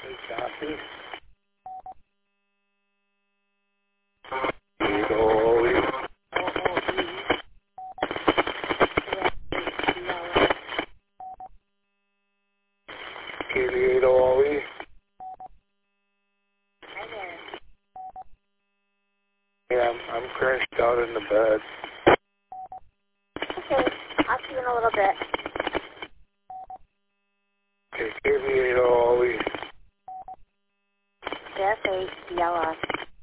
Copy. Eagle. Kilo Ollie. Hi there. Yeah, I'm crashed out in the bed. Okay, I'll see you in a little bit. Okay, Kilo Ollie. JFH,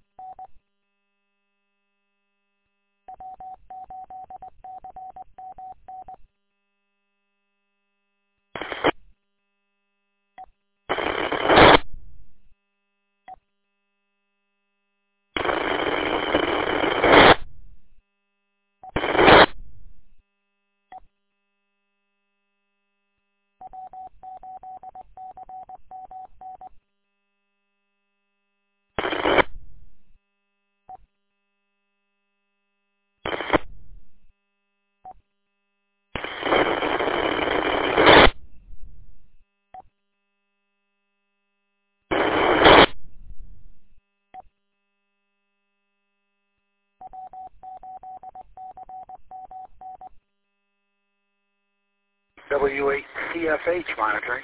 W8CFH monitoring.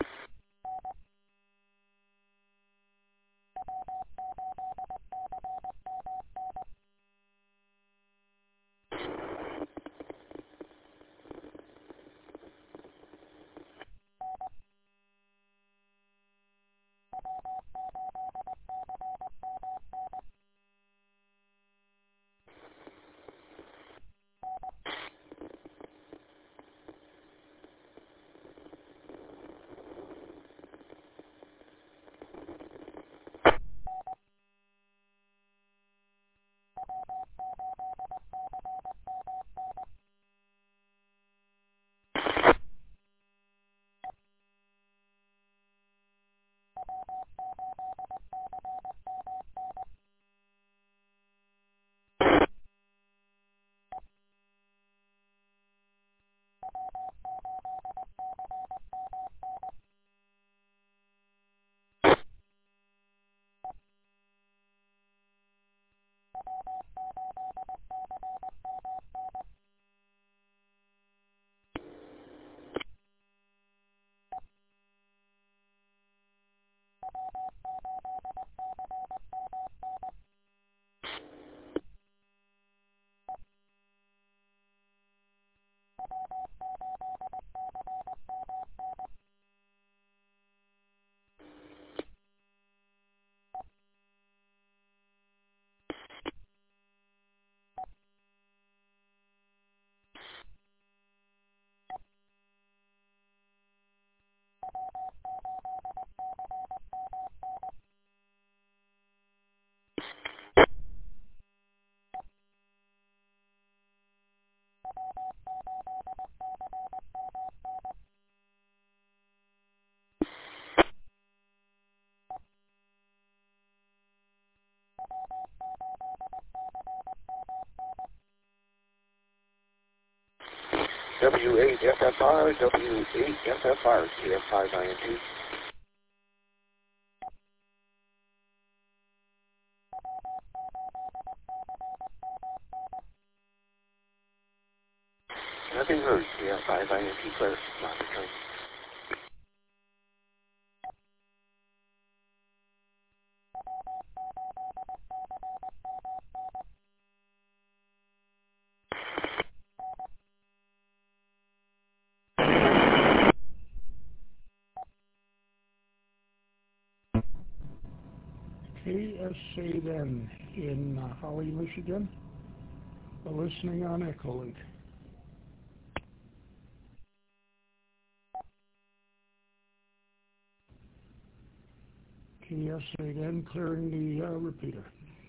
W8FFR, W8FFR, CF5INT. Nothing heard, CF5INT clear, monitoring. KSA then in Holly, Michigan, listening on Echolink. KSA then clearing the repeater.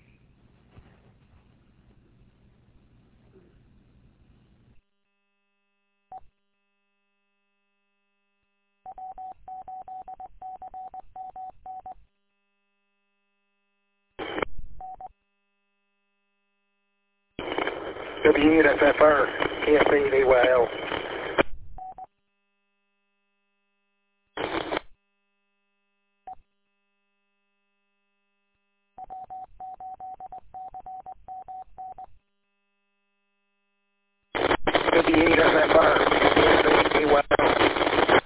W8FFR, KF8AYL. W8FFR, KSA,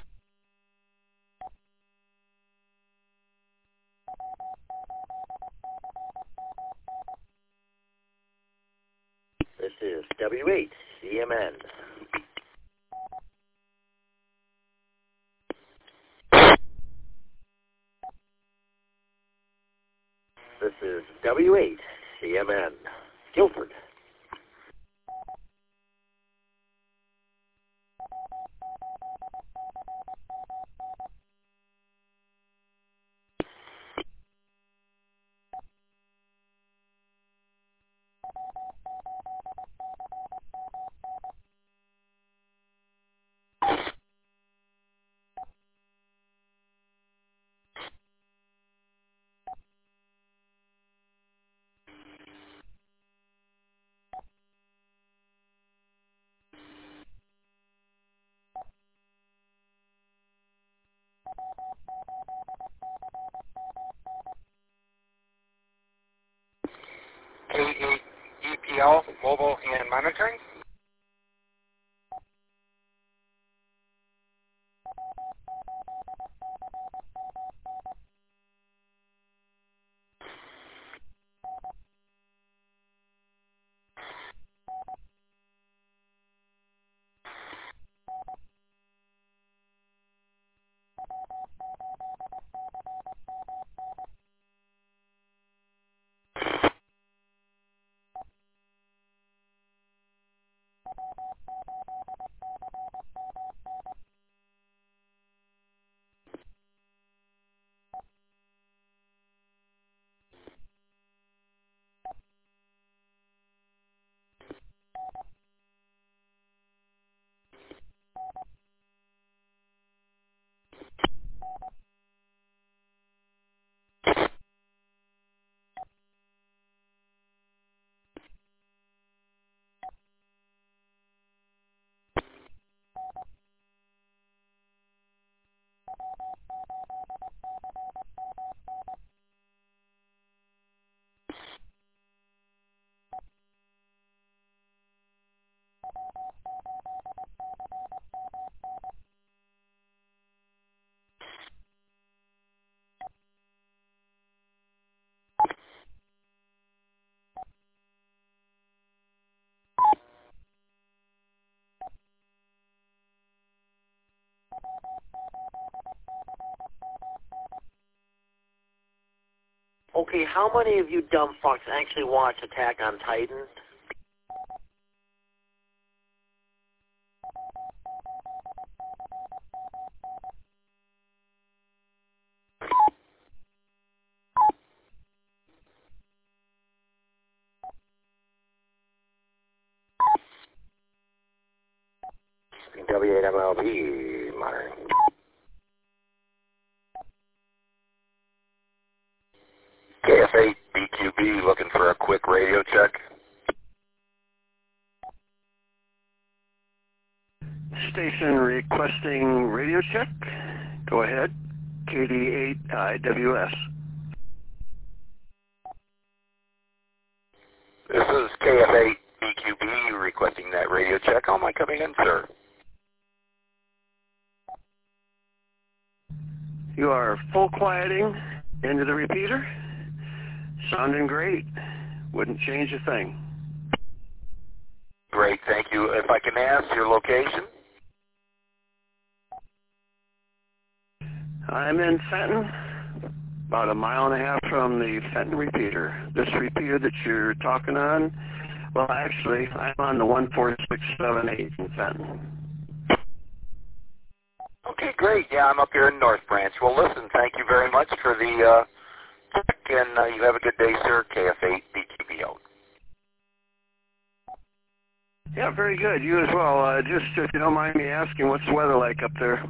This is W8 CMN. This is W8 CMN, Guilford. K8 EPL, mobile and monitoring. Okay, how many of you dumb fucks actually watch Attack on Titan? W8MLB monitoring. KF8 BQB looking for a quick radio check. Station requesting radio check. Go ahead. KD8 IWS. This is KF8 BQB requesting that radio check. How am I coming in, sir? You are full quieting into the repeater. Sounding great. Wouldn't change a thing. Great, thank you. If I can ask your location? I'm in Fenton, about 1.5 miles from the Fenton repeater. This repeater that you're talking on, well, actually, I'm on the 14678 in Fenton. Okay, great. Yeah, I'm up here in North Branch. Well, listen, thank you very much for the check, and you have a good day, sir. KF8 BQB out. Yeah, very good. You as well. Just if you don't mind me asking, what's the weather like up there?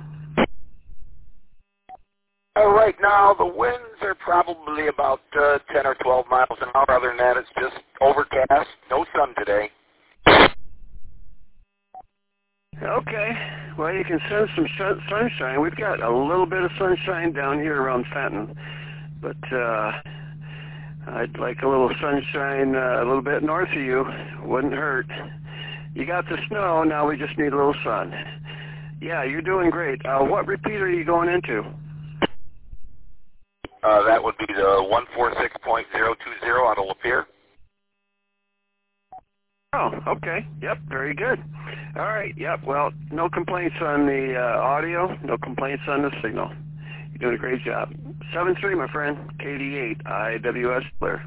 Right now, the winds are probably about 10 or 12 miles an hour. Other than that, it's just overcast. No sun today. Okay. Well, you can send some sunshine. We've got a little bit of sunshine down here around Fenton. But I'd like a little sunshine a little bit north of you. Wouldn't hurt. You got the snow, now we just need a little sun. Yeah, you're doing great. What repeater are you going into? That would be the 146.020 out of Lapeer. Oh, okay. Yep, very good. All right, yep, well, no complaints on the audio, no complaints on the signal. You're doing a great job. 7-3, my friend, KD8, IWS clear.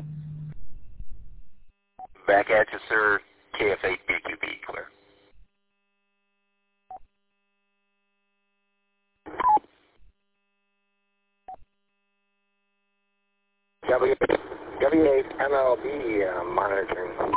Back at you, sir. KF8 BQB clear. W8 MLB monitoring.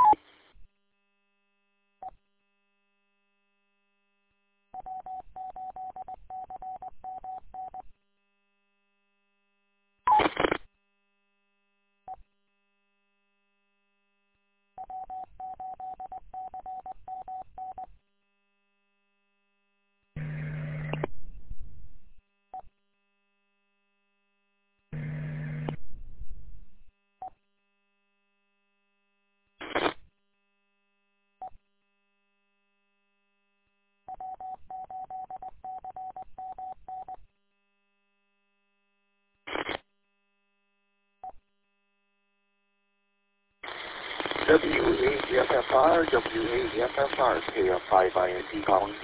W8FFR, W8FFR, KF5INT calling.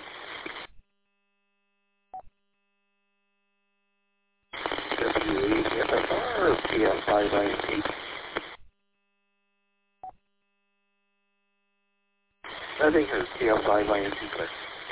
W8FFR, KF5INT. I think it's KF5INT clear.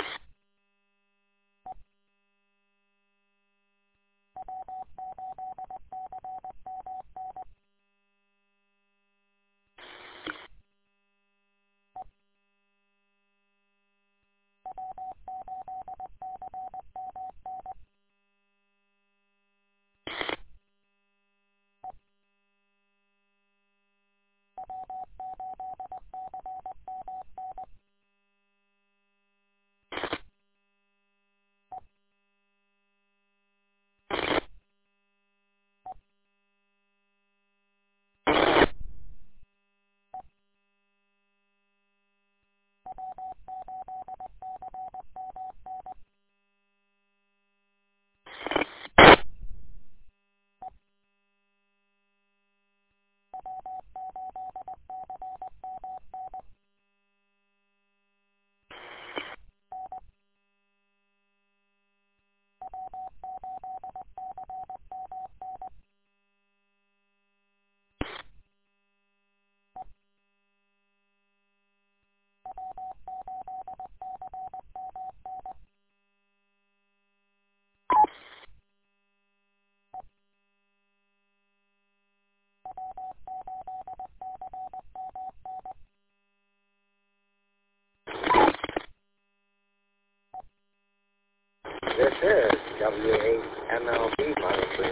This is W8 MLB monitoring.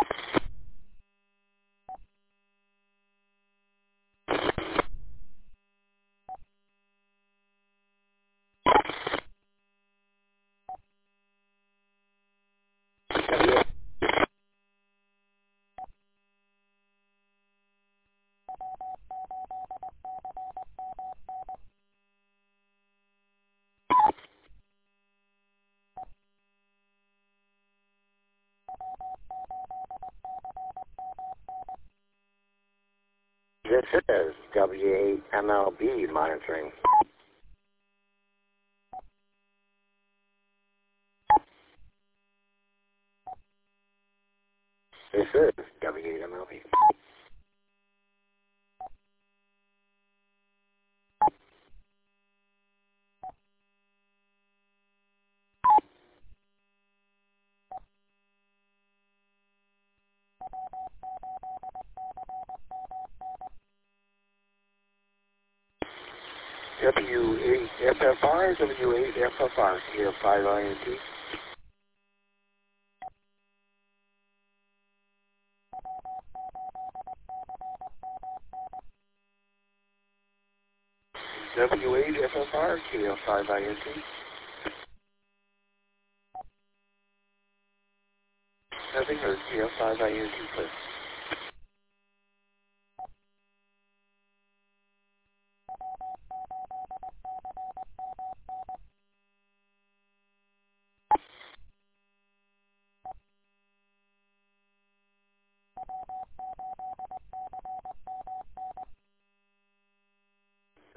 This is W8 MLB monitoring. This is W8 MLB. W8FFR, W8FFR, KF5INT. W8FFR, KF5INT. Nothing heard, KF5INT, please.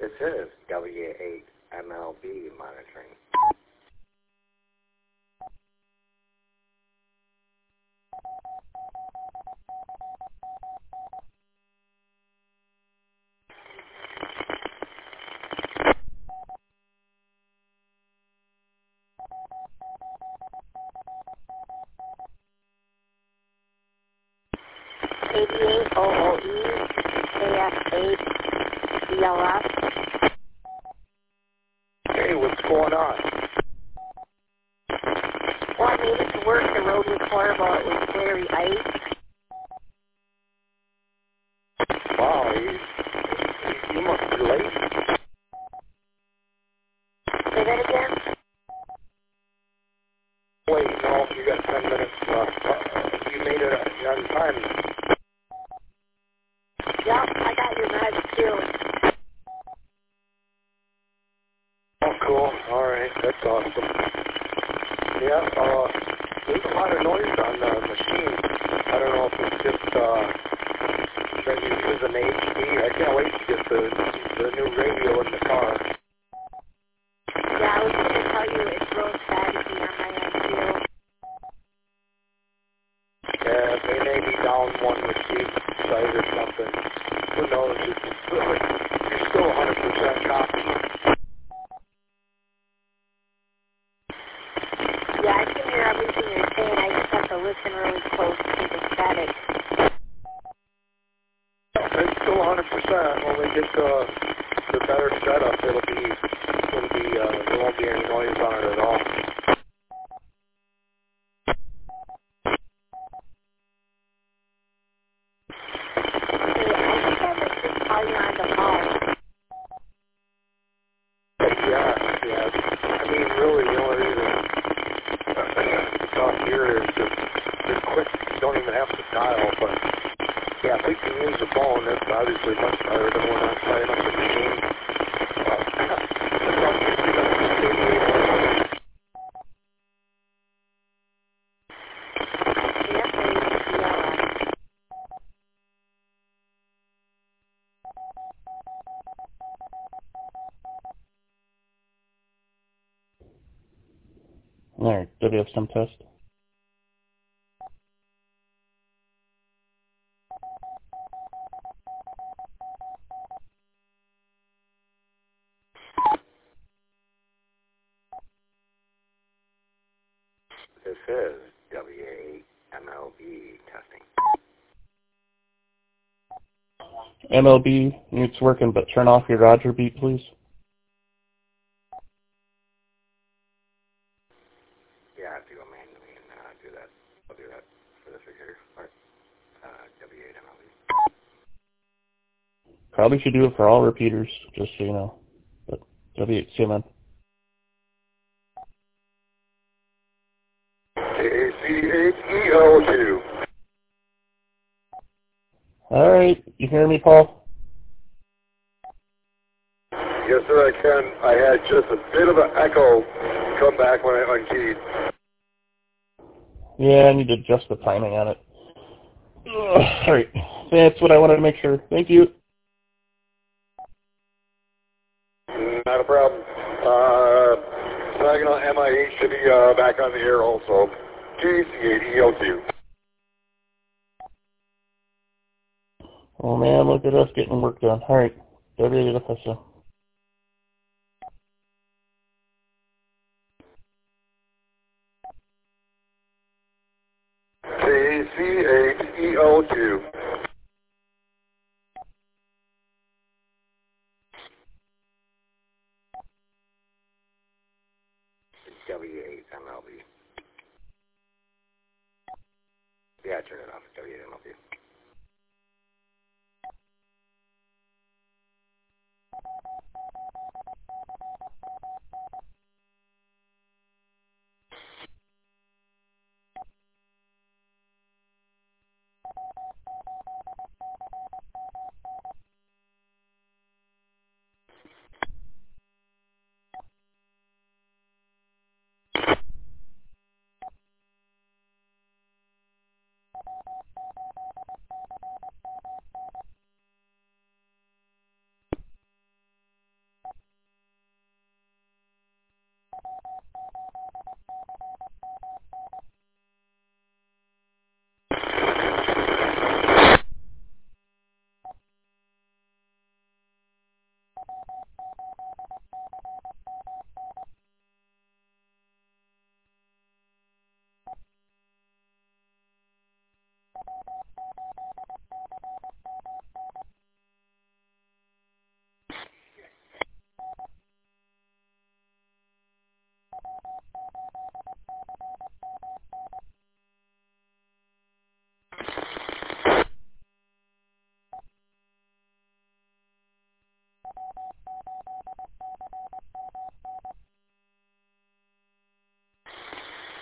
This is W8MLB monitoring. KD8OOE, KF8, DLF. Hey, what's going on? Well, I made it to work. The road was horrible. It was very ice. Wow, you must be late. Say that again? Wait, no, you got 10 minutes left. You made it on time. Yep, I got your knives too. Oh, cool. All right, that's awesome. Yeah, there's a lot of noise on the machine. I don't know if it's just that you use an HD. I can't wait to get the new radio in the car. Yeah, I was going to tell you it's real staticky on my end too. Yeah, they may be down one receipt site or something. Who knows? You're still 100% copy. Yeah, I can hear everything you're saying. I just have to listen really close to the static. It's still 100%. When we get the better setup, there won't be any noise on it at all. Hey, I think I might just call you on the phone. Yeah. I mean, really, the only reason to talk here is just they're quick. You don't even have to dial, but yeah, if we can use the phone, that's obviously much better than when I'm setting up the machine. Alright, WF test. This is W8MLB testing. MLB, it's working, but turn off your Roger beat, please. Yeah, I have to go manually and do that. I'll do that for this right here. All right. W8MLB. Probably should do it for all repeaters, just so you know. But W8, see you, man. AC8EO2. Alright, you hear me, Paul? Yes, sir, I can. I had just a bit of an echo come back when I unkeyed. Yeah, I need to adjust the timing on it. Alright, that's what I wanted to make sure. Thank you. Not a problem. Saginaw MIH should be back on the air also. GC8EO2. Oh man, look at us getting work done. Alright, WFSO. GC8EO2. W8MLB. Yeah, turn it off. W8MLB.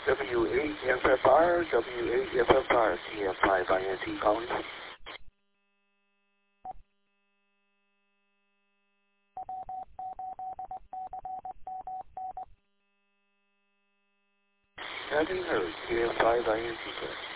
W8FFR, W8FFR, CF5INT calling. Having heard, CF5INT, sir.